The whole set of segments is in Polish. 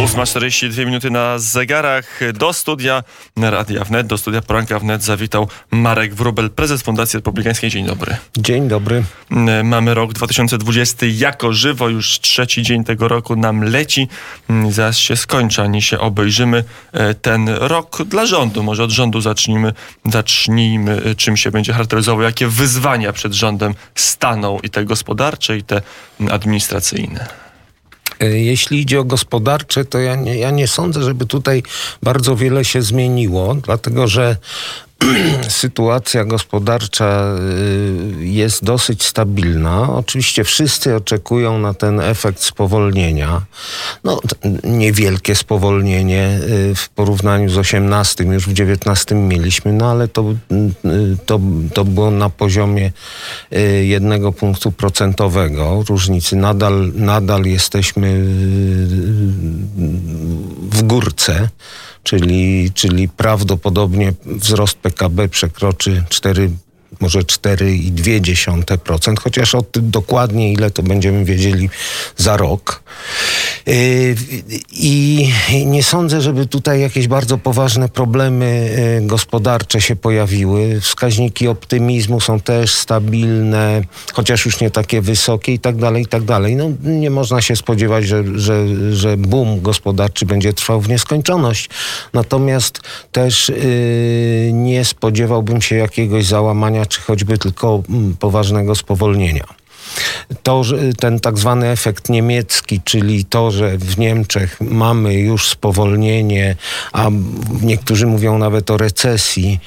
8:42 minuty na zegarach. Do studia Radia Wnet, do studia Poranka Wnet zawitał Marek Wróbel, prezes Fundacji Republikańskiej. Dzień dobry. Dzień dobry. Mamy rok 2020 jako żywo, już trzeci dzień tego roku nam leci. Zaraz się skończy, ani się obejrzymy. Ten rok dla rządu, może od rządu zacznijmy, czym się będzie charakteryzował, jakie wyzwania przed rządem staną, i te gospodarcze, i te administracyjne. Jeśli idzie o gospodarcze, to ja nie sądzę, żeby tutaj bardzo wiele się zmieniło, dlatego że sytuacja gospodarcza jest dosyć stabilna. Oczywiście wszyscy oczekują na ten efekt spowolnienia. No, niewielkie spowolnienie w porównaniu z 18, już w 19 mieliśmy, no ale to było na poziomie 1 punktu procentowego różnicy. Nadal jesteśmy w górce, czyli prawdopodobnie wzrost PKB przekroczy 4,2%, chociaż o tym dokładnie ile to będziemy wiedzieli za rok. I nie sądzę, żeby tutaj jakieś bardzo poważne problemy gospodarcze się pojawiły. Wskaźniki optymizmu są też stabilne, chociaż już nie takie wysokie i tak dalej, i tak dalej. No, nie można się spodziewać, że boom gospodarczy będzie trwał w nieskończoność. Natomiast też nie spodziewałbym się jakiegoś załamania, czy choćby tylko poważnego spowolnienia. To, że ten tak zwany efekt niemiecki, czyli to, że w Niemczech mamy już spowolnienie, a niektórzy mówią nawet o recesji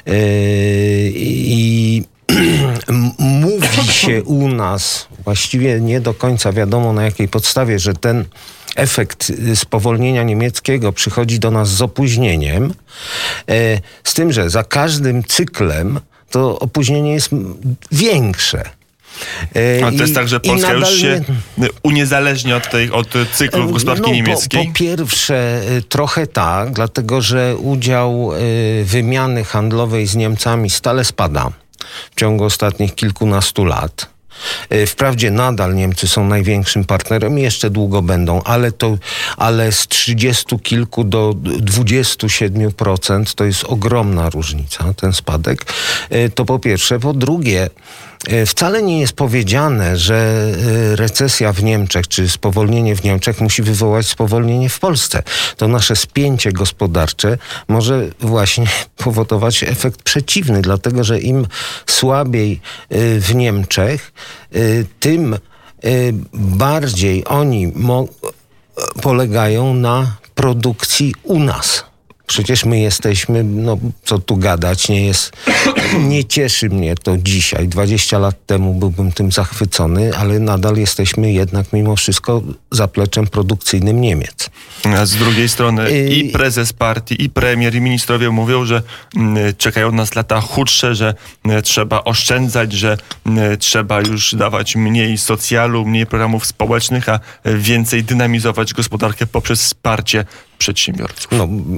i mówi się u nas, właściwie nie do końca wiadomo na jakiej podstawie, że ten efekt spowolnienia niemieckiego przychodzi do nas z opóźnieniem, z tym, że za każdym cyklem to opóźnienie jest większe. A to jest tak, że Polska już się uniezależnia od cyklów gospodarki niemieckiej? Po pierwsze trochę tak, dlatego że udział wymiany handlowej z Niemcami stale spada w ciągu ostatnich kilkunastu lat. Wprawdzie nadal Niemcy są największym partnerem i jeszcze długo będą, ale z 30 kilku do 27% to jest ogromna różnica, ten spadek. To po pierwsze. Po drugie, wcale nie jest powiedziane, że recesja w Niemczech czy spowolnienie w Niemczech musi wywołać spowolnienie w Polsce. To nasze spięcie gospodarcze może właśnie powodować efekt przeciwny, dlatego że im słabiej w Niemczech, tym bardziej oni polegają na produkcji u nas. Przecież my jesteśmy, co tu gadać, nie cieszy mnie to dzisiaj. 20 lat temu byłbym tym zachwycony, ale nadal jesteśmy jednak mimo wszystko zapleczem produkcyjnym Niemiec. A z drugiej strony i prezes partii, i premier, i ministrowie mówią, że czekają nas lata chudsze, że trzeba oszczędzać, że trzeba już dawać mniej socjalu, mniej programów społecznych, a więcej dynamizować gospodarkę poprzez wsparcie przedsiębiorców.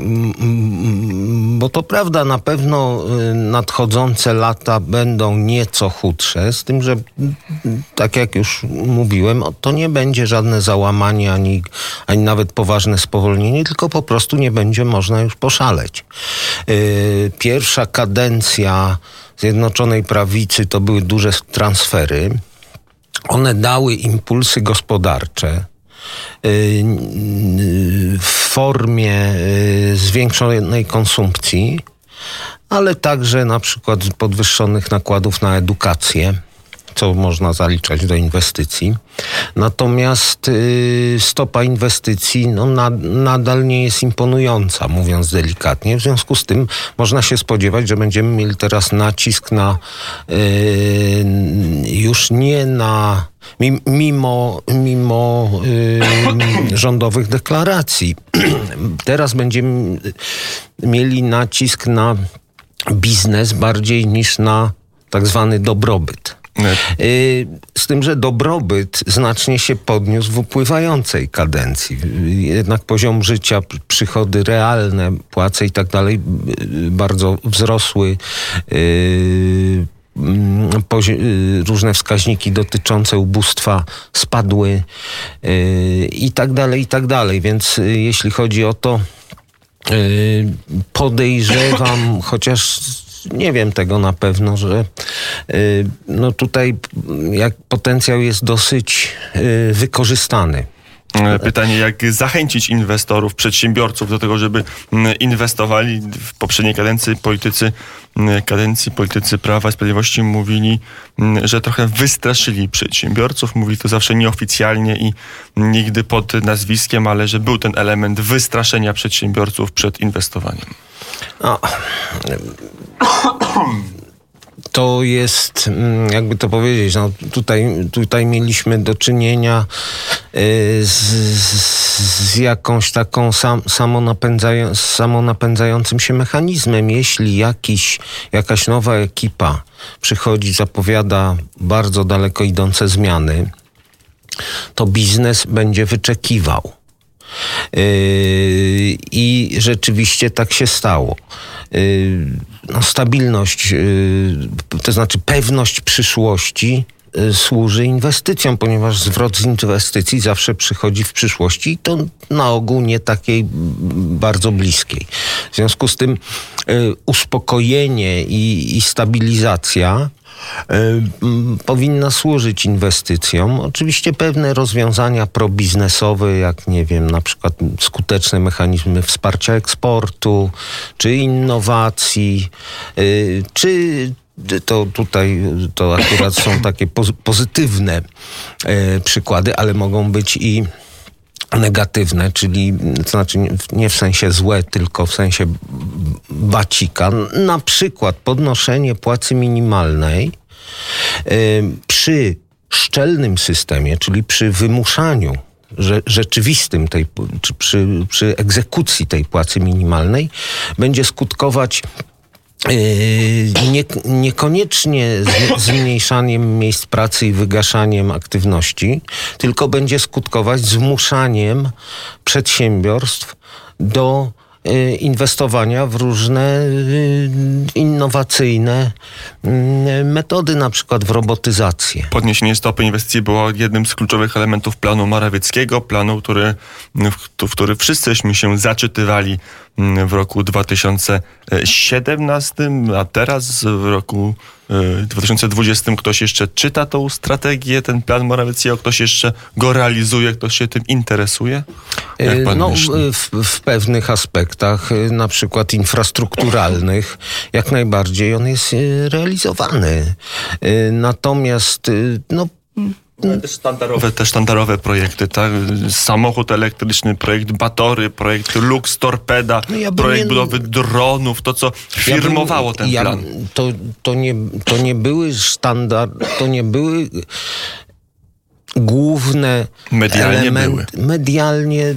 Bo to prawda, na pewno nadchodzące lata będą nieco chudsze, z tym, że tak jak już mówiłem, to nie będzie żadne załamanie, ani nawet poważne spowolnienie, tylko po prostu nie będzie można już poszaleć. Pierwsza kadencja Zjednoczonej Prawicy to były duże transfery. One dały impulsy gospodarcze w formie zwiększonej konsumpcji, ale także na przykład podwyższonych nakładów na edukację, co można zaliczać do inwestycji. Natomiast stopa inwestycji nadal nie jest imponująca, mówiąc delikatnie. W związku z tym można się spodziewać, że będziemy mieli teraz nacisk na już nie na mimo rządowych deklaracji. Teraz będziemy mieli nacisk na biznes bardziej niż na tak zwany dobrobyt. Z tym, że dobrobyt znacznie się podniósł w upływającej kadencji. Jednak poziom życia, przychody realne, płace i tak dalej bardzo wzrosły różne wskaźniki dotyczące ubóstwa spadły i tak dalej, i tak dalej. Więc jeśli chodzi o to, podejrzewam, chociaż nie wiem tego na pewno, że no tutaj jak potencjał jest dosyć wykorzystany. Pytanie, jak zachęcić inwestorów, przedsiębiorców do tego, żeby inwestowali. W poprzedniej kadencji politycy Prawa i Sprawiedliwości mówili, że trochę wystraszyli przedsiębiorców. Mówili to zawsze nieoficjalnie i nigdy pod nazwiskiem, ale że był ten element wystraszenia przedsiębiorców przed inwestowaniem. To jest, jakby to powiedzieć, no tutaj mieliśmy do czynienia z jakąś taką samonapędzającym się mechanizmem. Jeśli jakaś nowa ekipa przychodzi, zapowiada bardzo daleko idące zmiany, to biznes będzie wyczekiwał. I rzeczywiście tak się stało. Stabilność, to znaczy pewność przyszłości służy inwestycjom, ponieważ zwrot z inwestycji zawsze przychodzi w przyszłości i to na ogół nie takiej bardzo bliskiej. W związku z tym uspokojenie i stabilizacja powinna służyć inwestycjom. Oczywiście pewne rozwiązania probiznesowe, jak nie wiem, na przykład skuteczne mechanizmy wsparcia eksportu, czy innowacji, czy to akurat są takie pozytywne przykłady, ale mogą być i negatywne, czyli to znaczy nie w sensie złe, tylko w sensie bacika. Na przykład podnoszenie płacy minimalnej przy szczelnym systemie, czyli przy wymuszaniu rzeczywistym czy przy egzekucji tej płacy minimalnej będzie skutkować niekoniecznie zmniejszaniem miejsc pracy i wygaszaniem aktywności, tylko będzie skutkować zmuszaniem przedsiębiorstw do inwestowania w różne innowacyjne metody, na przykład w robotyzację. Podniesienie stopy inwestycji było jednym z kluczowych elementów planu Morawieckiego, planu, w który wszyscyśmy się zaczytywali w roku 2017, a teraz w roku 2020 ktoś jeszcze czyta tą strategię, ten plan Morawieckiego, ktoś jeszcze go realizuje, ktoś się tym interesuje? Jak pan myśli? W pewnych aspektach, na przykład infrastrukturalnych, jak najbardziej on jest realizowany. Natomiast Te sztandarowe projekty, tak? Samochód elektryczny, projekt Batory, projekt Lux Torpeda, projekt budowy dronów, to co firmowało ten plan. To nie były główne medialnie elementy. Były. Medialnie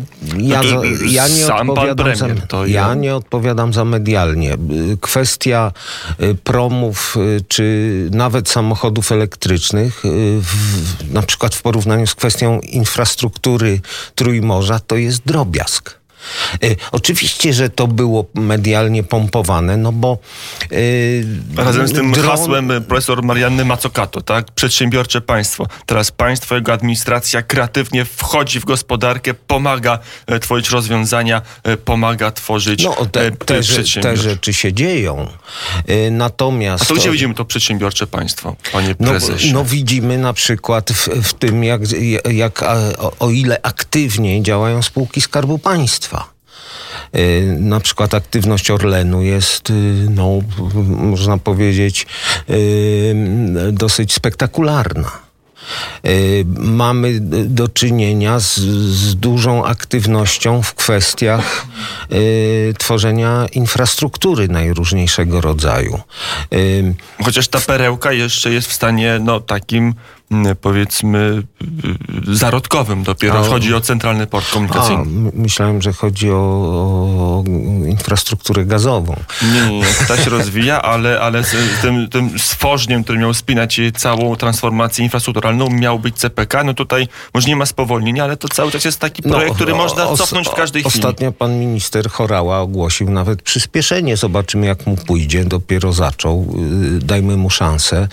ja nie odpowiadam za medialnie. Kwestia promów czy nawet samochodów elektrycznych, na przykład w porównaniu z kwestią infrastruktury Trójmorza, to jest drobiazg. Oczywiście, że to było medialnie pompowane, no bo razem z tym hasłem profesor Marianny Mazzocato, tak? Przedsiębiorcze państwo. Teraz państwo, jego administracja kreatywnie wchodzi w gospodarkę, pomaga tworzyć rozwiązania, pomaga tworzyć te rzeczy się dzieją. Natomiast... A to gdzie widzimy to przedsiębiorcze państwo, panie prezesie? No widzimy na przykład w tym, o ile aktywnie działają spółki Skarbu Państwa. Na przykład aktywność Orlenu jest, można powiedzieć, dosyć spektakularna. Mamy do czynienia z dużą aktywnością w kwestiach tworzenia infrastruktury najróżniejszego rodzaju. Chociaż ta perełka jeszcze jest w stanie takim powiedzmy zarodkowym dopiero. Chodzi o centralny port komunikacyjny. Myślałem, że chodzi o infrastrukturę gazową. Nie, ta się rozwija, ale tym stworzeniem, który miał spinać całą transformację infrastrukturalną, miał być CPK. No tutaj może nie ma spowolnienia, ale to cały czas jest taki projekt, który można cofnąć w każdej chwili. Ostatnio pan minister Horała ogłosił nawet przyspieszenie. Zobaczymy, jak mu pójdzie. Dopiero zaczął. Dajmy mu szansę.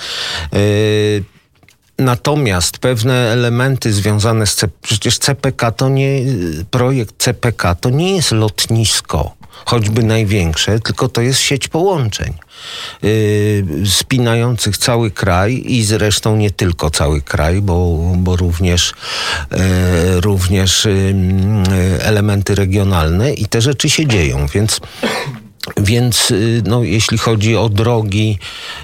Natomiast pewne elementy związane z przecież CPK to nie, projekt CPK to nie jest lotnisko, choćby największe, tylko to jest sieć połączeń spinających cały kraj i zresztą nie tylko cały kraj, bo również elementy regionalne i te rzeczy się dzieją, więc no, jeśli chodzi o drogi,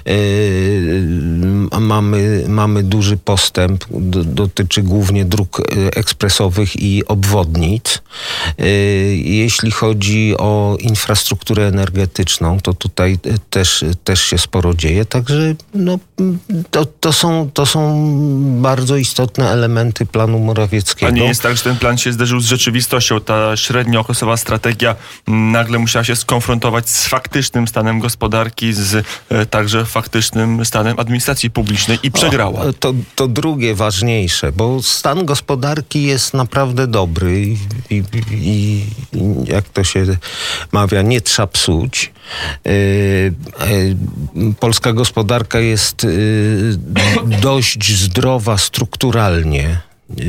mamy duży postęp, dotyczy głównie dróg ekspresowych i obwodnic. Jeśli chodzi o infrastrukturę energetyczną, to tutaj też się sporo dzieje, także no, to są bardzo istotne elementy planu Morawieckiego. A nie jest tak, że ten plan się zderzył z rzeczywistością? Ta średniookresowa strategia nagle musiała się skonfrontować z faktycznym stanem gospodarki, z także faktycznym stanem administracji publicznej i przegrała. To drugie ważniejsze, bo stan gospodarki jest naprawdę dobry i jak to się mawia, nie trzeba psuć. Polska gospodarka jest dość zdrowa strukturalnie.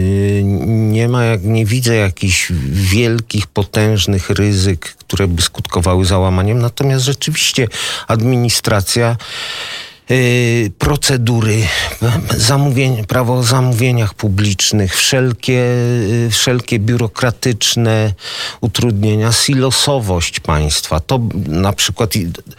Nie widzę jakichś wielkich, potężnych ryzyk, które by skutkowały załamaniem. Natomiast rzeczywiście administracja, procedury, prawo o zamówieniach publicznych, wszelkie biurokratyczne utrudnienia, silosowość państwa. To na przykład,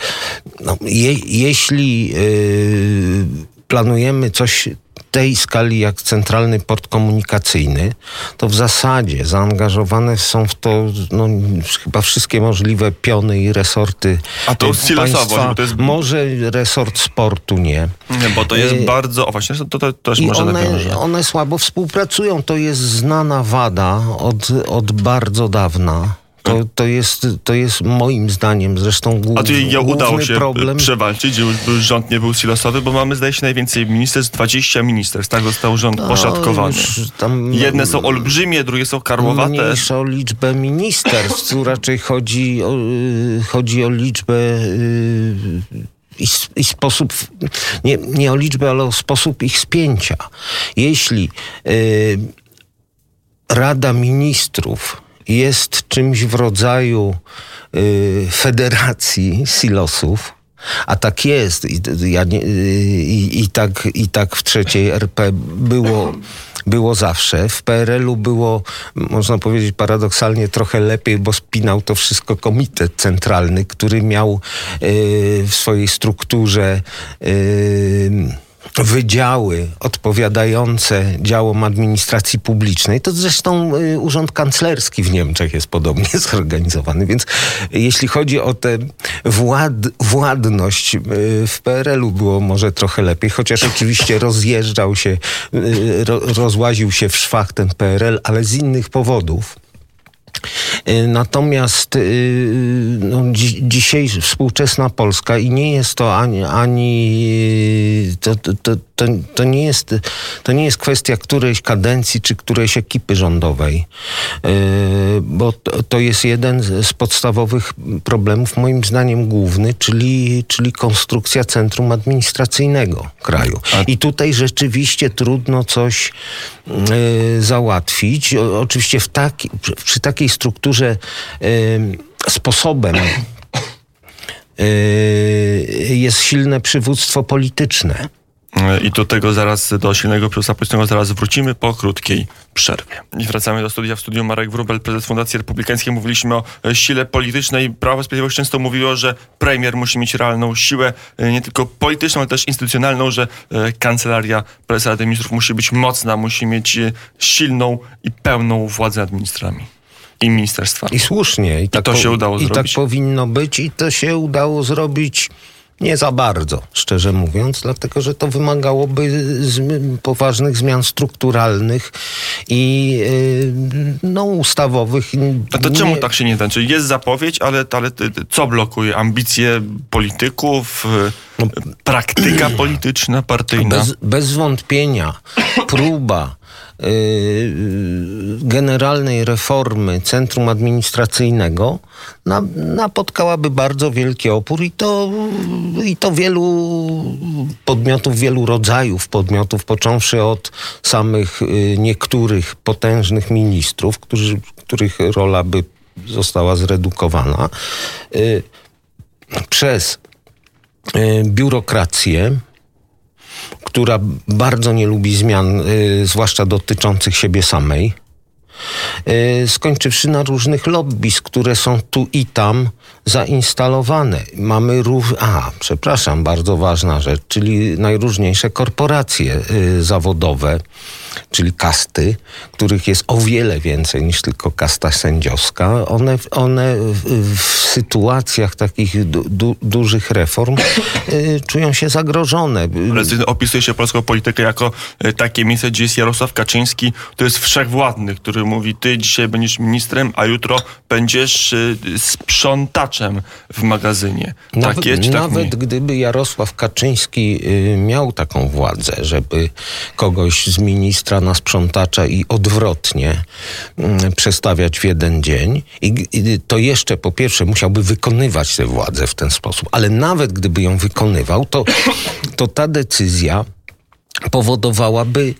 jeśli planujemy coś tej skali jak Centralny Port Komunikacyjny, to w zasadzie zaangażowane są w to chyba wszystkie możliwe piony i resorty. A to silosowość, bo to jest... Może resort sportu nie. Nie, bo to jest bardzo... O właśnie, to też może nawiąże. One słabo współpracują. To jest znana wada od bardzo dawna. To jest moim zdaniem zresztą główny udało się problem. Przewalczyć, że rząd nie był silosowy, bo mamy, zdaje się, najwięcej ministerstw, 20 ministerstw. Tak został rząd poszatkowany. Jedne są olbrzymie, drugie są karłowate. Mniejsza o liczbę ministerstw. Tu raczej chodzi o liczbę i sposób, nie o liczbę, ale o sposób ich spięcia. Jeśli Rada Ministrów jest czymś w rodzaju federacji silosów, a tak jest. I tak w trzeciej RP było zawsze. W PRL-u było, można powiedzieć paradoksalnie, trochę lepiej, bo spinał to wszystko komitet centralny, który miał w swojej strukturze wydziały odpowiadające działom administracji publicznej. To zresztą Urząd Kanclerski w Niemczech jest podobnie zorganizowany, więc jeśli chodzi o tę władność, w PRL-u było może trochę lepiej, chociaż oczywiście rozłaził się w szwach ten PRL, ale z innych powodów. Natomiast dzisiejsza współczesna Polska i nie jest to to nie jest kwestia którejś kadencji czy którejś ekipy rządowej, bo to jest jeden z podstawowych problemów, moim zdaniem główny, czyli konstrukcja centrum administracyjnego kraju. I tutaj rzeczywiście trudno coś załatwić. Oczywiście przy takiej strukturze sposobem jest silne przywództwo polityczne. I do silnego przywództwa politycznego zaraz wrócimy po krótkiej przerwie. I wracamy do studia. W studiu Marek Wróbel, prezes Fundacji Republikańskiej. Mówiliśmy o sile politycznej. Prawo i Sprawiedliwość często mówiło, że premier musi mieć realną siłę, nie tylko polityczną, ale też instytucjonalną, że kancelaria prezesa Rady Ministrów musi być mocna, musi mieć silną i pełną władzę nad ministrami i ministerstwami. I słusznie. I to się udało zrobić. I tak powinno być. I to się udało zrobić Nie za bardzo, szczerze mówiąc, dlatego że to wymagałoby poważnych zmian strukturalnych i ustawowych. A to czemu tak się nie da? Czyli jest zapowiedź, ale co blokuje? Ambicje polityków? Praktyka polityczna, partyjna? Bez wątpienia próba generalnej reformy centrum administracyjnego napotkałaby bardzo wielki opór i to wielu podmiotów, wielu rodzajów podmiotów, począwszy od samych niektórych potężnych ministrów, których rola by została zredukowana, przez biurokrację, która bardzo nie lubi zmian, zwłaszcza dotyczących siebie samej, skończywszy na różnych lobbyz, które są tu i tam zainstalowane. Mamy bardzo ważna rzecz, czyli najróżniejsze korporacje zawodowe, czyli kasty, których jest o wiele więcej niż tylko kasta sędziowska. One w sytuacjach takich dużych reform czują się zagrożone. Ale opisuje się polską politykę jako takie miejsce, gdzie jest Jarosław Kaczyński, to jest wszechwładny, który mówi: ty dzisiaj będziesz ministrem, a jutro będziesz sprzątaczem w magazynie. Tak jest, czy tak nawet gdyby Jarosław Kaczyński miał taką władzę, żeby kogoś z ministra na sprzątacza i odwrotnie przestawiać w jeden dzień, i to jeszcze po pierwsze musiałby wykonywać tę władzę w ten sposób, ale nawet gdyby ją wykonywał, to ta decyzja powodowałaby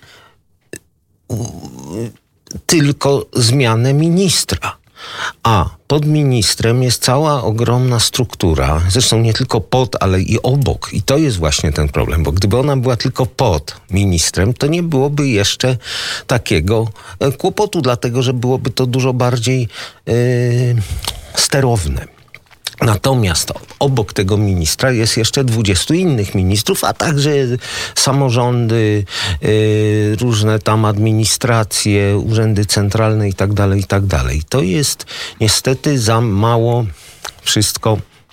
tylko zmianę ministra. A pod ministrem jest cała ogromna struktura, zresztą nie tylko pod, ale i obok. I to jest właśnie ten problem, bo gdyby ona była tylko pod ministrem, to nie byłoby jeszcze takiego kłopotu, dlatego że byłoby to dużo bardziej sterowne. Natomiast obok tego ministra jest jeszcze 20 innych ministrów, a także samorządy, różne tam administracje, urzędy centralne i tak dalej. To jest niestety za mało wszystko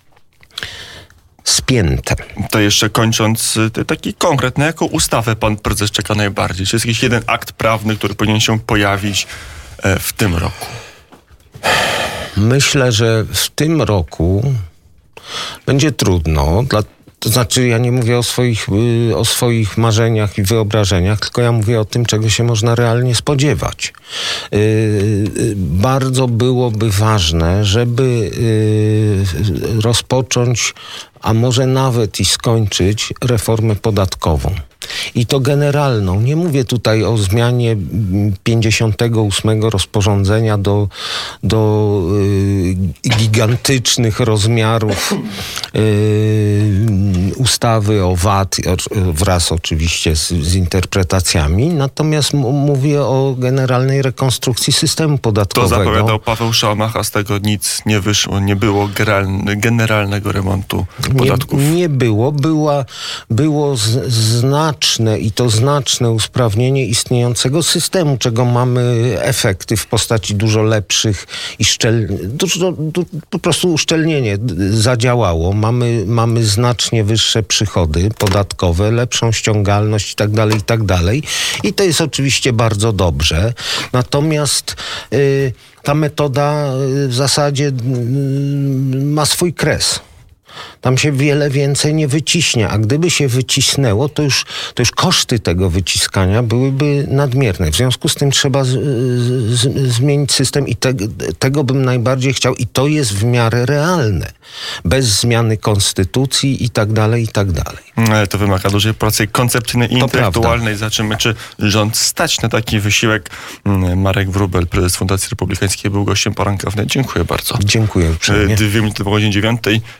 spięte. To jeszcze kończąc, taki konkret, na jaką ustawę pan prezes czeka najbardziej? Czy jest jakiś jeden akt prawny, który powinien się pojawić w tym roku? Myślę, że w tym roku będzie trudno. To znaczy, ja nie mówię o swoich marzeniach i wyobrażeniach, tylko ja mówię o tym, czego się można realnie spodziewać. Bardzo byłoby ważne, żeby rozpocząć, a może nawet i skończyć reformę podatkową. I to generalną. Nie mówię tutaj o zmianie 58 rozporządzenia do gigantycznych rozmiarów ustawy o VAT, wraz oczywiście z interpretacjami. Natomiast mówię o generalnej rekonstrukcji systemu podatkowego. To zapowiadał Paweł Szałmach, a z tego nic nie wyszło. Nie było generalnego remontu podatków. Nie było. Było znaczne usprawnienie istniejącego systemu, czego mamy efekty w postaci dużo lepszych i po prostu uszczelnienie zadziałało. Mamy znacznie wyższe przychody podatkowe, lepszą ściągalność i tak dalej. I to jest oczywiście bardzo dobrze. Natomiast ta metoda w zasadzie ma swój kres. Tam się wiele więcej nie wyciśnie, a gdyby się wycisnęło, to już koszty tego wyciskania byłyby nadmierne. W związku z tym trzeba zmienić system i tego bym najbardziej chciał, i to jest w miarę realne. Bez zmiany konstytucji i tak dalej. To wymaga dużej pracy koncepcyjnej i intelektualnej. Zobaczymy, czy rząd stać na taki wysiłek. Marek Wróbel, prezes Fundacji Republikańskiej, był gościem poranka wnet. Dziękuję bardzo. Dziękuję uprzejmie. 2 minuty po godzinie 9.